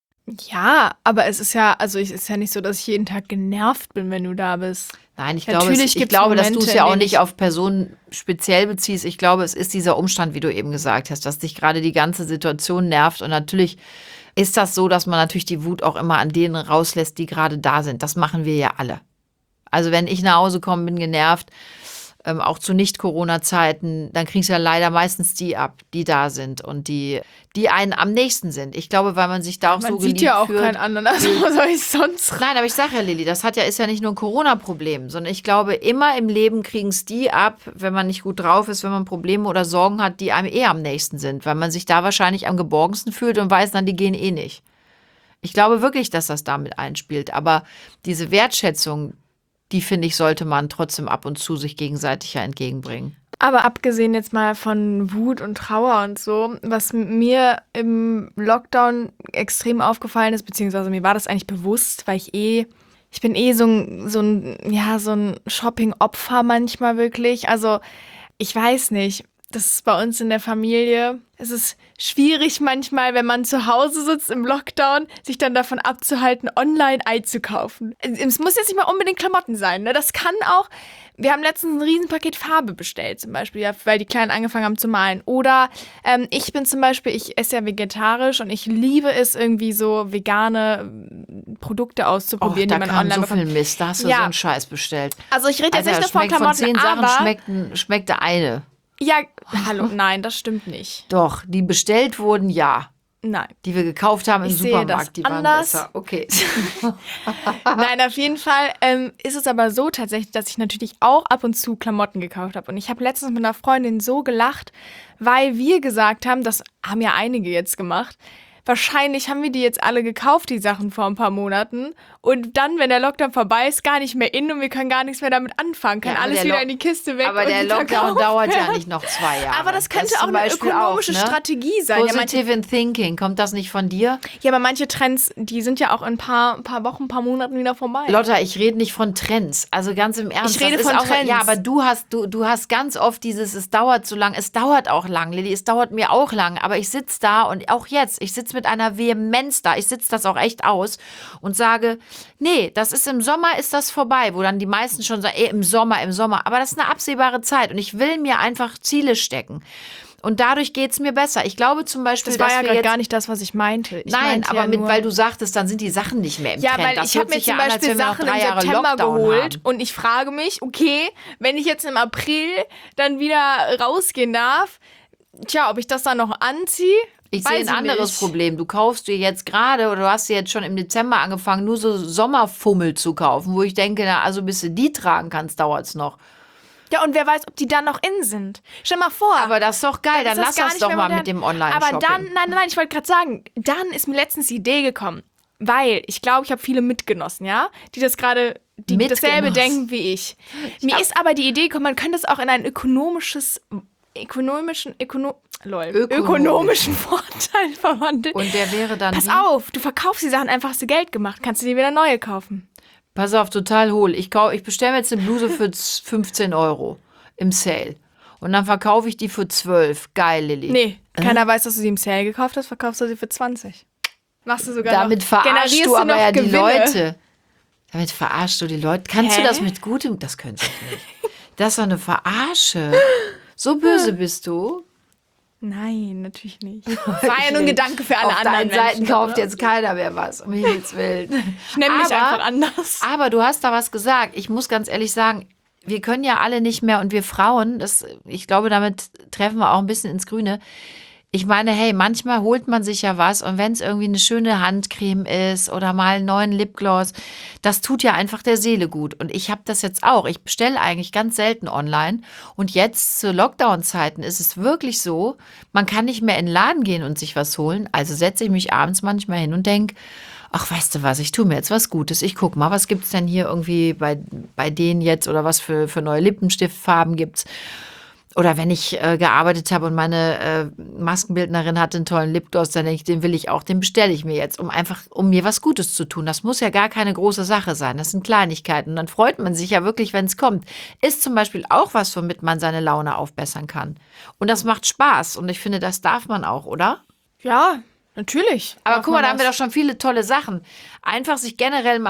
Ja, aber es ist ja, also es ist ja nicht so, dass ich jeden Tag genervt bin, wenn du da bist. Nein, ich Natürlich glaube, gibt's dass du es Momente, ja in auch denen nicht ich- auf Personen speziell beziehst. Ich glaube, es ist dieser Umstand, wie du eben gesagt hast, dass dich gerade die ganze Situation nervt. Und natürlich ist das so, dass man natürlich die Wut auch immer an denen rauslässt, die gerade da sind. Das machen wir ja alle. Also wenn ich nach Hause komme, bin genervt, auch zu Nicht-Corona-Zeiten, dann kriegst du ja leider meistens die ab, die da sind und die einen am nächsten sind. Ich glaube, weil man sich da auch Man so sieht geliebt ja auch fühlt. keinen anderen, also was soll ich sonst? Nein, aber ich sage ja, Lilly, das ist ja nicht nur ein Corona-Problem, sondern ich glaube, immer im Leben kriegen es die ab, wenn man nicht gut drauf ist, wenn man Probleme oder Sorgen hat, die einem am nächsten sind, weil man sich da wahrscheinlich am geborgensten fühlt und weiß dann, die gehen eh nicht. Ich glaube wirklich, dass das damit einspielt, aber diese Wertschätzung, die, finde ich, sollte man trotzdem ab und zu sich gegenseitig ja entgegenbringen. Aber abgesehen jetzt mal von Wut und Trauer und so, was mir im Lockdown extrem aufgefallen ist, beziehungsweise mir war das eigentlich bewusst, weil ich Ich bin so ein Shopping-Opfer manchmal wirklich. Also, ich weiß nicht. Das ist bei uns in der Familie. Es ist schwierig manchmal, wenn man zu Hause sitzt im Lockdown, sich dann davon abzuhalten, online einzukaufen. Es muss jetzt nicht mal unbedingt Klamotten sein, ne? Das kann auch. Wir haben letztens ein Riesenpaket Farbe bestellt, zum Beispiel, ja, weil die Kleinen angefangen haben zu malen. Oder ich esse ja vegetarisch und ich liebe es, irgendwie so vegane Produkte auszuprobieren, die man online bekommt. Da kam so viel Mist, da hast du so einen Scheiß bestellt. Also ich rede jetzt nicht nur von Klamotten, von 10 Sachen schmeckte eine. Ja, hallo, nein, das stimmt nicht. Doch, die bestellt wurden, ja. Nein. Die wir gekauft haben im Supermarkt, die waren besser. Okay. Nein, auf jeden Fall ist es aber so tatsächlich, dass ich natürlich auch ab und zu Klamotten gekauft habe. Und ich habe letztens mit einer Freundin so gelacht, weil wir gesagt haben, das haben ja einige jetzt gemacht, wahrscheinlich haben wir die jetzt alle gekauft, die Sachen vor ein paar Monaten. Und dann, wenn der Lockdown vorbei ist, gar nicht mehr in und wir können gar nichts mehr damit anfangen. Kann alles wieder in die Kiste weg. Aber der Lockdown dauert ja nicht noch 2 Jahre. Aber das könnte auch eine ökonomische Strategie sein. Positive in Thinking, kommt das nicht von dir? Ja, aber manche Trends, die sind ja auch in ein paar Wochen, ein paar Monaten wieder vorbei. Lotta, ich rede nicht von Trends. Also ganz im Ernst. Ich rede von Trends. Ja, aber du hast ganz oft es dauert so lang. Es dauert auch lang, Lilly. Es dauert mir auch lang. Aber ich sitze da und auch jetzt, ich sitze mit einer Vehemenz da. Ich sitze das auch echt aus und sage, nee, im Sommer ist das vorbei, wo dann die meisten schon sagen, im Sommer. Aber das ist eine absehbare Zeit und ich will mir einfach Ziele stecken. Und dadurch geht es mir besser. Ich glaube zum Beispiel, das war ja gerade gar nicht das, was ich meinte. Weil du sagtest, dann sind die Sachen nicht mehr im Trend. Ja, weil ich habe mir zum Beispiel Sachen im September geholt und ich frage mich, okay, wenn ich jetzt im April dann wieder rausgehen darf, ob ich das dann noch anziehe. Ich sehe ein anderes Problem. Du kaufst dir jetzt gerade, oder du hast dir jetzt schon im Dezember angefangen, nur so Sommerfummel zu kaufen, wo ich denke, bis du die tragen kannst, dauert es noch. Ja, und wer weiß, ob die dann noch in sind. Stell mal vor. Aber das ist doch geil, dann lass das doch mal mit dem Online-Shopping. Aber dann, nein, ich wollte gerade sagen, dann ist mir letztens die Idee gekommen, weil ich glaube, ich habe viele Mitgenossen, ja, die das gerade, die dasselbe denken wie ich. Mir ist aber die Idee gekommen, man könnte es auch in ein ökonomischen Vorteil verwandeln. Und der wäre dann Pass auf, du verkaufst die Sachen einfach, hast du Geld gemacht, kannst du dir wieder neue kaufen. Pass auf, total hohl. Ich bestelle mir jetzt eine Bluse für 15 € im Sale. Und dann verkaufe ich die für 12. Geil, Lilly. Nee, keiner weiß, dass du sie im Sale gekauft hast, verkaufst du sie für 20. Machst du sogar damit noch, verarschst du aber ja Gewinne. Die Leute. Damit verarschst du die Leute. Kannst du das mit gutem? Das könnte ich nicht. Das ist doch eine Verarsche. So böse bist du? Nein, natürlich nicht. Das war ja nur ein Gedanke für alle anderen Menschen. Auf deinen Seiten kauft jetzt keiner mehr was, um Himmels Willen. Ich nenne mich einfach anders. Aber du hast da was gesagt. Ich muss ganz ehrlich sagen, wir können ja alle nicht mehr und wir Frauen, ich glaube, damit treffen wir auch ein bisschen ins Grüne. Ich meine, hey, manchmal holt man sich ja was und wenn es irgendwie eine schöne Handcreme ist oder mal einen neuen Lipgloss, das tut ja einfach der Seele gut. Und ich habe das jetzt auch. Ich bestelle eigentlich ganz selten online und jetzt zu Lockdown-Zeiten ist es wirklich so, man kann nicht mehr in den Laden gehen und sich was holen. Also setze ich mich abends manchmal hin und denke, ach, weißt du was, ich tue mir jetzt was Gutes. Ich gucke mal, was gibt es denn hier irgendwie bei denen jetzt oder was für neue Lippenstiftfarben gibt's. Oder wenn ich gearbeitet habe und meine Maskenbildnerin hatte einen tollen Lipgloss, dann denke ich, den will ich auch, den bestelle ich mir jetzt, um mir was Gutes zu tun. Das muss ja gar keine große Sache sein. Das sind Kleinigkeiten. Und dann freut man sich ja wirklich, wenn es kommt. Ist zum Beispiel auch was, womit man seine Laune aufbessern kann. Und das macht Spaß. Und ich finde, das darf man auch, oder? Ja, natürlich. Aber guck mal, da haben wir doch schon viele tolle Sachen. Einfach sich generell,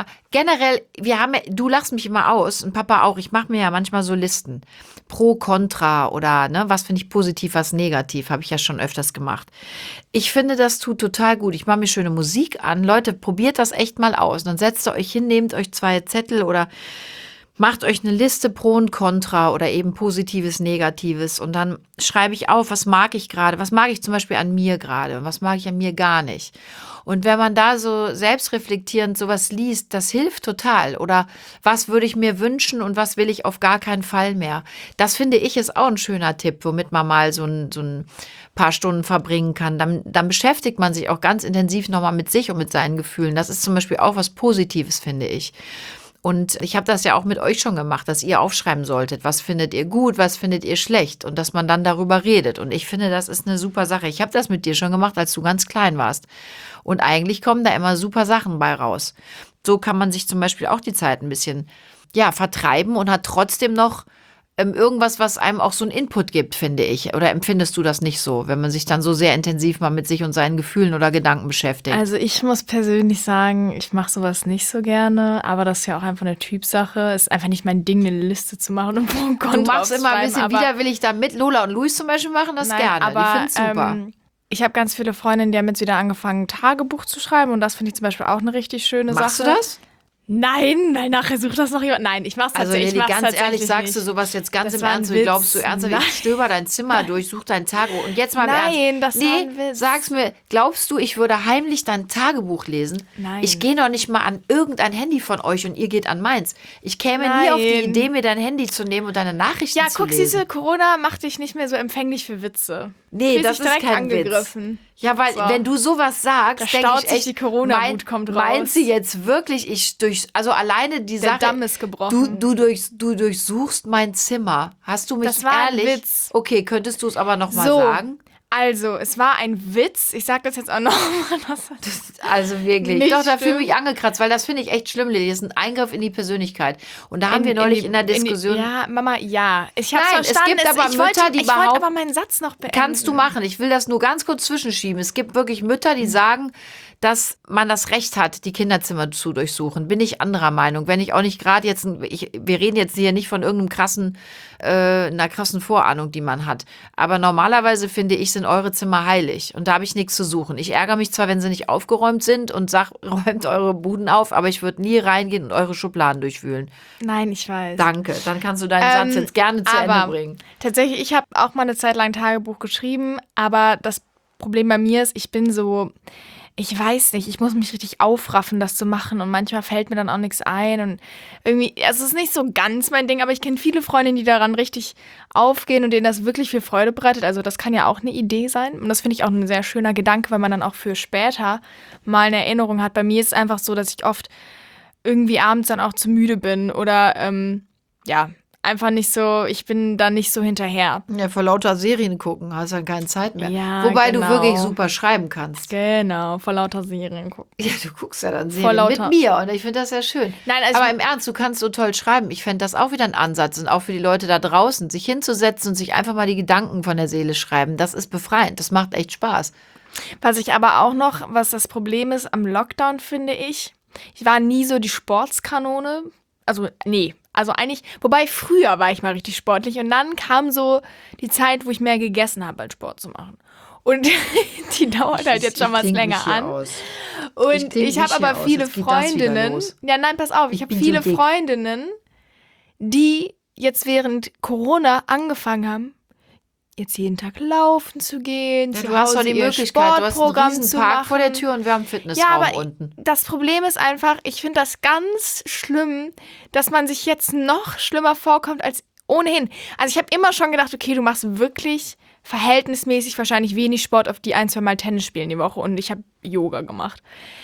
du lachst mich immer aus und Papa auch. Ich mache mir ja manchmal so Listen. Pro, Contra oder was finde ich positiv, was negativ. Habe ich ja schon öfters gemacht. Ich finde, das tut total gut. Ich mache mir schöne Musik an. Leute, probiert das echt mal aus. Dann setzt ihr euch hin, nehmt euch 2 Zettel oder macht euch eine Liste Pro und Contra oder eben Positives, Negatives und dann schreibe ich auf, was mag ich gerade, was mag ich zum Beispiel an mir gerade und was mag ich an mir gar nicht. Und wenn man da so selbstreflektierend sowas liest, das hilft total. Oder was würde ich mir wünschen und was will ich auf gar keinen Fall mehr. Das finde ich ist auch ein schöner Tipp, womit man mal so ein paar Stunden verbringen kann. Dann beschäftigt man sich auch ganz intensiv nochmal mit sich und mit seinen Gefühlen. Das ist zum Beispiel auch was Positives, finde ich. Und ich habe das ja auch mit euch schon gemacht, dass ihr aufschreiben solltet, was findet ihr gut, was findet ihr schlecht und dass man dann darüber redet. Und ich finde, das ist eine super Sache. Ich habe das mit dir schon gemacht, als du ganz klein warst. Und eigentlich kommen da immer super Sachen bei raus. So kann man sich zum Beispiel auch die Zeit ein bisschen vertreiben und hat trotzdem noch irgendwas, was einem auch so einen Input gibt, finde ich. Oder empfindest du das nicht so, wenn man sich dann so sehr intensiv mal mit sich und seinen Gefühlen oder Gedanken beschäftigt? Also ich muss persönlich sagen, ich mache sowas nicht so gerne, aber das ist ja auch einfach eine Typsache. Ist einfach nicht mein Ding, eine Liste zu machen und Pro und Contra Du machst immer ein bisschen aufzuschreiben, widerwillig da mit. Lola und Luis zum Beispiel machen das nein, gerne. aber, Die finden es super. Ich habe ganz viele Freundinnen, die haben jetzt wieder angefangen, Tagebuch zu schreiben und das finde ich zum Beispiel auch eine richtig schöne Sache. Machst du das? Nein, nachher sucht das noch jemand. Nein, ich mach's Also tatsächlich. Lilly, ich mach's ganz ehrlich, tatsächlich sagst nicht. du sowas jetzt ganz Das im war ein Ernst? Witz. Glaubst du ernsthaft, Nein. ich stöber dein Zimmer durch, such dein Tagebuch. Und jetzt mal im Nein, Ernst. das war ein Witz. Sag's mir, glaubst du, ich würde heimlich dein Tagebuch lesen? Nein. Ich gehe noch nicht mal an irgendein Handy von euch und ihr geht an meins. Ich käme nie auf die Nein. Idee, mir dein Handy zu nehmen und deine Nachrichten Ja, zu guck, lesen. siehste, Corona macht dich nicht mehr so empfänglich für Witze. Nee, Fühlst das dich ist direkt kein Witz. angegriffen. Ja, weil So. wenn du sowas sagst, Da denke staut ich sich echt, die Corona-Wut, kommt raus. meint sie jetzt wirklich, also alleine die Der Sache, Damm ist gebrochen. du durchsuchst mein Zimmer. Hast du mich Das war ein ehrlich? Witz. Okay, könntest du es aber noch mal So. sagen? Also, es war ein Witz. Ich sag das jetzt auch nochmal. Also wirklich. Nicht Doch, da fühle stimmt. ich mich angekratzt, weil das finde ich echt schlimm, Lilly. Das ist ein Eingriff in die Persönlichkeit. Und da haben wir neulich in der Diskussion. Ja, Mama, ja. Ich hab's Nein, es verstanden. gibt aber ich Mütter, wollte, die ich wollte behaupten- aber meinen Satz noch beenden. Kannst du machen. Ich will das nur ganz kurz zwischenschieben. Es gibt wirklich Mütter, die sagen, dass man das Recht hat, die Kinderzimmer zu durchsuchen. Bin ich anderer Meinung. Wenn ich auch nicht gerade jetzt, wir reden jetzt hier nicht von irgendeinem einer krassen Vorahnung, die man hat. Aber normalerweise finde ich, sind eure Zimmer heilig. Und da habe ich nichts zu suchen. Ich ärgere mich zwar, wenn sie nicht aufgeräumt sind und sag, räumt eure Buden auf, aber ich würde nie reingehen und eure Schubladen durchwühlen. Nein, ich weiß. Danke. Dann kannst du deinen Satz jetzt gerne zu Ende aber bringen. Tatsächlich, ich habe auch mal eine Zeit lang Tagebuch geschrieben, aber das Problem bei mir ist, ich bin so, ich weiß nicht, ich muss mich richtig aufraffen, das zu machen und manchmal fällt mir dann auch nichts ein und irgendwie, also es ist nicht so ganz mein Ding, aber ich kenne viele Freundinnen, die daran richtig aufgehen und denen das wirklich viel Freude bereitet, also das kann ja auch eine Idee sein und das finde ich auch ein sehr schöner Gedanke, weil man dann auch für später mal eine Erinnerung hat. Bei mir ist es einfach so, dass ich oft irgendwie abends dann auch zu müde bin oder einfach nicht so, ich bin da nicht so hinterher. Ja, vor lauter Serien gucken hast dann keine Zeit mehr. Ja, Wobei genau. du wirklich super schreiben kannst. Genau, vor lauter Serien gucken. Ja, du guckst ja dann Vor Serien lauter- mit mir und ich finde das ja schön. Nein, also Aber im Ernst, du kannst so toll schreiben. Ich fände das auch wieder ein Ansatz und auch für die Leute da draußen, sich hinzusetzen und sich einfach mal die Gedanken von der Seele schreiben. Das ist befreiend. Das macht echt Spaß. was ich aber auch noch, was das Problem ist am Lockdown, finde ich war nie so die Sportskanone. Also, nee. Also eigentlich, wobei früher war ich mal richtig sportlich und dann kam so die Zeit, wo ich mehr gegessen habe, als Sport zu machen. Und die dauert halt jetzt schon was länger an. Und ich habe aber viele Freundinnen. Ja, nein, pass auf, ich habe viele Freundinnen, die jetzt während Corona angefangen haben, jetzt jeden Tag laufen zu gehen, Ja, zu du hast doch Hause die ihr Möglichkeit. Du hast einen Sportprogramm riesen zu Park machen. vor der Tür und wir haben einen Fitnessraum aber unten. Das Problem ist einfach, ich finde das ganz schlimm, dass man sich jetzt noch schlimmer vorkommt als ohnehin. Also ich habe immer schon gedacht, okay, du machst wirklich verhältnismäßig wahrscheinlich wenig Sport, auf die 1-2 Mal Tennis spielen die Woche und ich habe Yoga gemacht.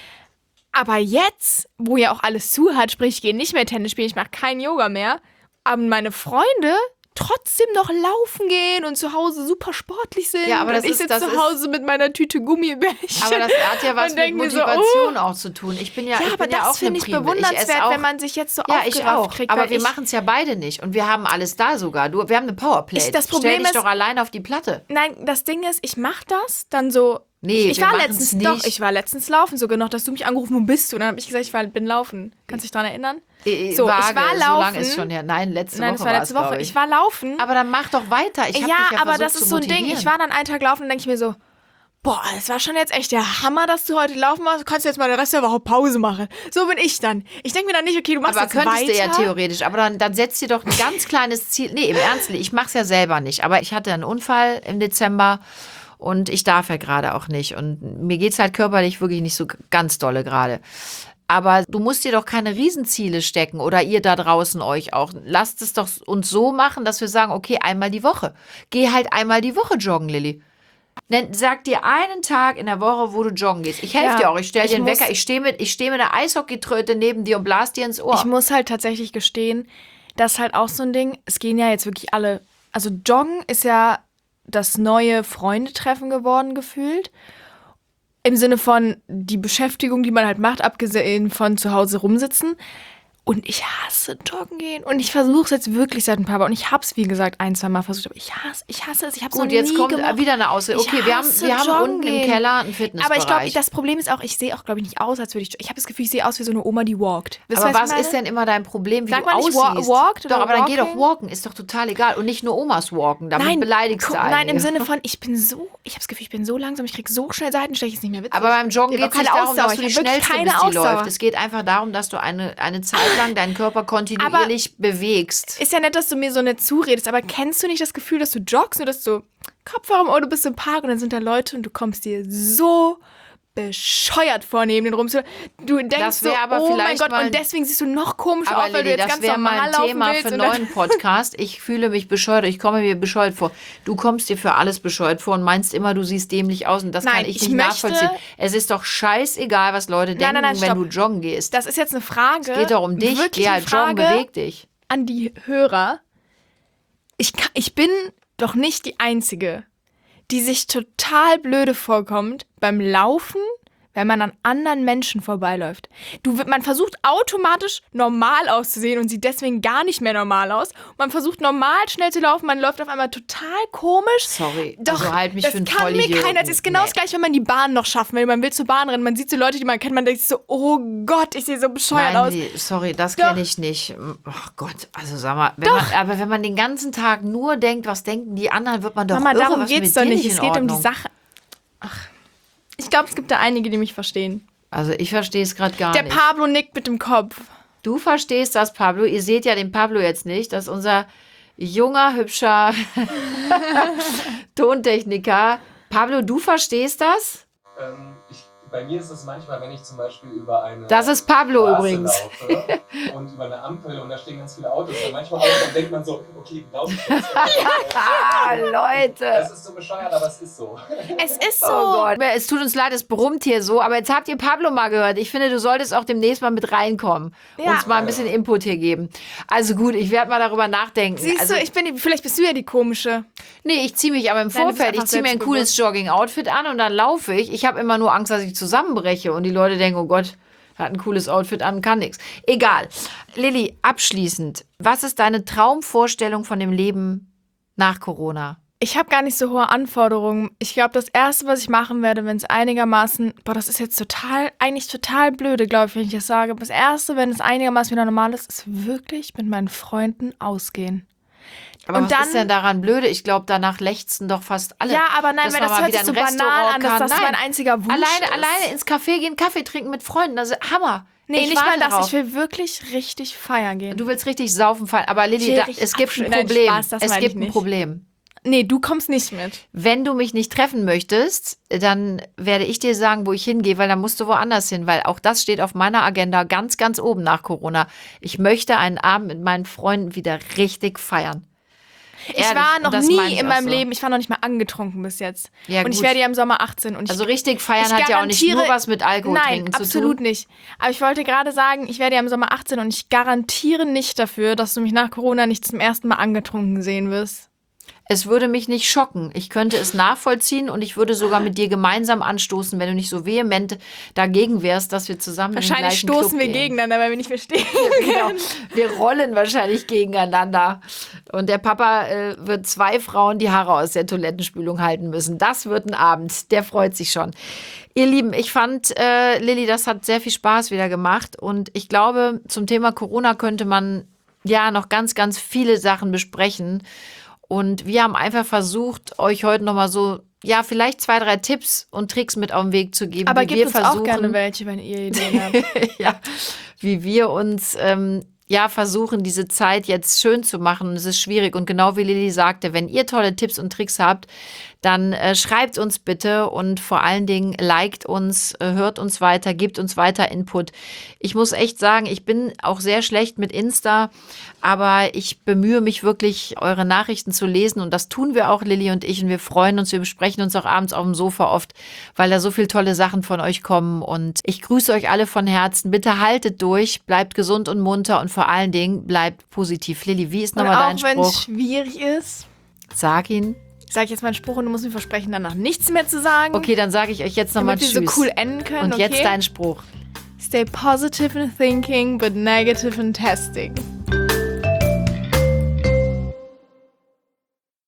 Aber jetzt, wo ja auch alles zu hat, sprich, ich gehe nicht mehr Tennis spielen, ich mache kein Yoga mehr, aber meine Freunde trotzdem noch laufen gehen und zu Hause super sportlich sind. Ja, aber das und ich ist- sitze das zu Hause mit meiner Tüte Gummibärchen. Aber das hat ja was und mit denk mir so, Motivation auch zu tun. Ich bin ja, ja, ich aber bin ja das auch eine finde ich Prime. bewundernswert, esse auch, wenn man sich jetzt so ja, ich aufgerafft auch. kriegt. Aber weil wir ich- machen es ja beide nicht. Und wir haben alles da sogar. Wir haben eine Powerplate. Das Problem Stell dich ist- doch allein auf die Platte. Nein, das Ding ist, ich mache das dann so. Nee, ich wir war machen's letztens nicht. doch, ich war letztens laufen, sogar noch, dass du mich angerufen, wo bist du? Und dann habe ich gesagt, bin laufen. Kannst du dich daran erinnern? So, ich war So lange laufen. ist schon her. Nein, letzte Nein, Woche das war letzte war's, Woche. glaub Ich war laufen. Aber dann mach doch weiter. Ich hab dich ja, ja aber versucht das zu ist so ein Ding. motivieren. Ich war dann einen Tag laufen und denke ich mir so, boah, das war schon jetzt echt der Hammer, dass du heute laufen machst. Du kannst jetzt mal den Rest der Woche Pause machen. So bin ich dann. Ich denke mir dann nicht, okay, du machst Aber jetzt könntest weiter. du ja theoretisch. Aber dann setzt dir doch ein ganz kleines Ziel. Nee, im Ernst, ich mach's ja selber nicht. Aber ich hatte einen Unfall im Dezember und ich darf ja gerade auch nicht. Und mir geht's halt körperlich wirklich nicht so ganz dolle gerade. Aber du musst dir doch keine Riesenziele stecken oder ihr da draußen euch auch. Lasst es doch uns so machen, dass wir sagen, okay, einmal die Woche. Geh halt einmal die Woche joggen, Lilly. Sag dir einen Tag in der Woche, wo du joggen gehst. Ich helfe Ja, dir auch. Ich stelle dir einen ich muss- Wecker. Ich stehe mit einer Eishockeytröte neben dir und blas dir ins Ohr. Ich muss halt tatsächlich gestehen, das ist halt auch so ein Ding. Es gehen ja jetzt wirklich alle. Also, Joggen ist ja das neue Freundetreffen geworden, gefühlt. Im Sinne von die Beschäftigung, die man halt macht, abgesehen von zu Hause rumsitzen. Und ich hasse Joggen gehen. Und ich versuche es jetzt wirklich seit ein paar Wochen. Und ich habe es, wie gesagt, 1-2 Mal versucht. Aber ich hasse es. Ich habe es noch nie jetzt kommt gemacht. wieder eine Ausrede. Okay, wir haben unten im Keller einen Fitnessbereich. Aber ich glaube, das Problem ist auch, ich sehe auch, glaube ich, nicht aus, als würde ich... Ich habe das Gefühl, ich sehe aus wie so eine Oma, die walkt. Aber was ist denn immer dein Problem, wie Sag du mal nicht aussiehst? walked oder doch, aber dann geh walking? doch walken. Ist doch total egal. Und nicht nur Omas walken. Damit beleidigst du einige. Nein, im Sinne von, ich habe das Gefühl, ich bin so langsam, ich kriege so schnell Seitenstechen, ist nicht mehr witzig. Aber beim Joggen geht es nicht darum, dass du die schnellste bist, die läuft. Es geht einfach darum, dass du eine Zeit lang deinen Körper kontinuierlich bewegst. Ist ja nett, dass du mir so nicht zuredest, aber kennst du nicht das Gefühl, dass du joggst, nur dass du Kopfhörer im Ohr, du bist im Park und dann sind da Leute und du kommst dir so bescheuert vor, neben den rum. Du denkst so, aber oh mein vielleicht Gott, und deswegen siehst du noch komischer aus, weil du Lili, jetzt ganz normal laufen willst. Das wäre mal ein Thema für einen neuen Podcast. Ich fühle mich bescheuert, ich komme mir bescheuert vor. Du kommst dir für alles bescheuert vor und meinst immer, du siehst dämlich aus und das kann ich nicht nachvollziehen. Es ist doch scheißegal, was Leute denken, wenn du joggen gehst. Das ist jetzt eine Frage. Es geht doch um dich, geh halt joggen, beweg dich. An die Hörer. Ich bin doch nicht die Einzige, die sich total blöde vorkommt beim Laufen, wenn man an anderen Menschen vorbeiläuft. Man versucht automatisch normal auszusehen und sieht deswegen gar nicht mehr normal aus. Man versucht normal schnell zu laufen, man läuft auf einmal total komisch. Sorry, doch, also halt mich für einen das kann mir keiner. Das ist genau das Gleiche, wenn man die Bahn noch schafft. Wenn man will zur Bahn rennen, man sieht so Leute, die man kennt, man denkt so, oh Gott, ich sehe so bescheuert aus. Sorry, das kenne ich nicht. Oh Gott, also sag mal, wenn man den ganzen Tag nur denkt, was denken die anderen, wird man doch Mama, irre, darum was geht's mit doch dir nicht. Es geht Ordnung. um die Sache. Ach. Ich glaube, es gibt da einige, die mich verstehen. Also ich verstehe es gerade gar nicht. Der Pablo nickt mit dem Kopf. Du verstehst das, Pablo. Ihr seht ja den Pablo jetzt nicht. Das ist unser junger, hübscher Tontechniker. Pablo, du verstehst das? Bei mir ist es manchmal, wenn ich zum Beispiel über eine Das ist Pablo Straße übrigens. laufe und über eine Ampel und da stehen ganz viele Autos. Und manchmal denkt man so, okay, laufe ich jetzt. Leute. Das ist so bescheuert, aber es ist so. Es ist so. Oh Gott, es tut uns leid, es brummt hier so, aber jetzt habt ihr Pablo mal gehört. Ich finde, du solltest auch demnächst mal mit reinkommen. Ja. Uns mal ein bisschen Input hier geben. Also gut, ich werde mal darüber nachdenken. Siehst du, vielleicht bist du ja die komische. Nee, ich ziehe mich aber im Nein, du bist Vorfeld, ich einfach ziehe mir ein cooles Jogging-Outfit an und dann laufe ich. Ich habe immer nur Angst, dass ich zusammenbreche und die Leute denken, oh Gott, hat ein cooles Outfit an, kann nichts. Egal. Lilly, abschließend, was ist deine Traumvorstellung von dem Leben nach Corona? Ich habe gar nicht so hohe Anforderungen. Ich glaube, das Erste, was ich machen werde, wenn es einigermaßen, das ist jetzt eigentlich total blöde, glaube ich, wenn ich das sage. Das Erste, wenn es einigermaßen wieder normal ist, ist wirklich mit meinen Freunden ausgehen. Aber und was dann, ist denn daran blöde? Ich glaube, danach lechzen doch fast alle. Ja, aber nein, weil das hört sich so banal an, dass das mein einziger Wunsch ist. Alleine ins Café gehen, Kaffee trinken mit Freunden, das ist Hammer. Nee, ich nicht mal das. drauf. Ich will wirklich richtig feiern gehen. Du willst richtig saufen feiern. Aber Lilly, es gibt ein Problem. Es gibt ein Problem. Nee, du kommst nicht mit. Wenn du mich nicht treffen möchtest, dann werde ich dir sagen, wo ich hingehe, weil dann musst du woanders hin, weil auch das steht auf meiner Agenda ganz, ganz oben nach Corona. Ich möchte einen Abend mit meinen Freunden wieder richtig feiern. Ich war noch nie in meinem Leben, ich war noch nicht mal angetrunken bis jetzt. Ja, und ich werde ja im Sommer 18. Und also richtig feiern hat ja auch nicht nur was mit Alkohol trinken zu tun. Nein, absolut nicht. Aber ich wollte gerade sagen, ich werde ja im Sommer 18 und ich garantiere nicht dafür, dass du mich nach Corona nicht zum ersten Mal angetrunken sehen wirst. Es würde mich nicht schocken. Ich könnte es nachvollziehen und ich würde sogar mit dir gemeinsam anstoßen, wenn du nicht so vehement dagegen wärst, dass wir zusammen wahrscheinlich in den gleichen stoßen Club wir gegeneinander, weil wir nicht verstehen. Genau. Wir rollen wahrscheinlich gegeneinander. Und der Papa wird 2 Frauen die Haare aus der Toilettenspülung halten müssen. Das wird ein Abend. Der freut sich schon. Ihr Lieben, ich fand, Lilly, das hat sehr viel Spaß wieder gemacht. Und ich glaube, zum Thema Corona könnte man ja noch ganz, ganz viele Sachen besprechen. Und wir haben einfach versucht, euch heute nochmal so, ja, vielleicht 2, 3 Tipps und Tricks mit auf den Weg zu geben. Aber wie gebt wir uns versuchen, auch gerne welche, wenn ihr Ideen habt. ja, wie wir uns versuchen, diese Zeit jetzt schön zu machen. Und es ist schwierig. Und genau wie Lilly sagte, wenn ihr tolle Tipps und Tricks habt, dann schreibt uns bitte und vor allen Dingen liked uns, hört uns weiter, gebt uns weiter Input. Ich muss echt sagen, ich bin auch sehr schlecht mit Insta, aber ich bemühe mich wirklich, eure Nachrichten zu lesen und das tun wir auch, Lilly und ich, und wir freuen uns, wir besprechen uns auch abends auf dem Sofa oft, weil da so viele tolle Sachen von euch kommen und ich grüße euch alle von Herzen. Bitte haltet durch, bleibt gesund und munter und vor allen Dingen bleibt positiv. Lilly, wie ist nochmal dein Spruch? Auch wenn es schwierig ist. Sag ihn. sage ich jetzt meinen Spruch und du musst mir versprechen, danach nichts mehr zu sagen. Okay, dann sage ich euch jetzt nochmal Tschüss. Damit wir so cool enden können. Und jetzt dein Spruch. Stay positive in thinking, but negative in testing.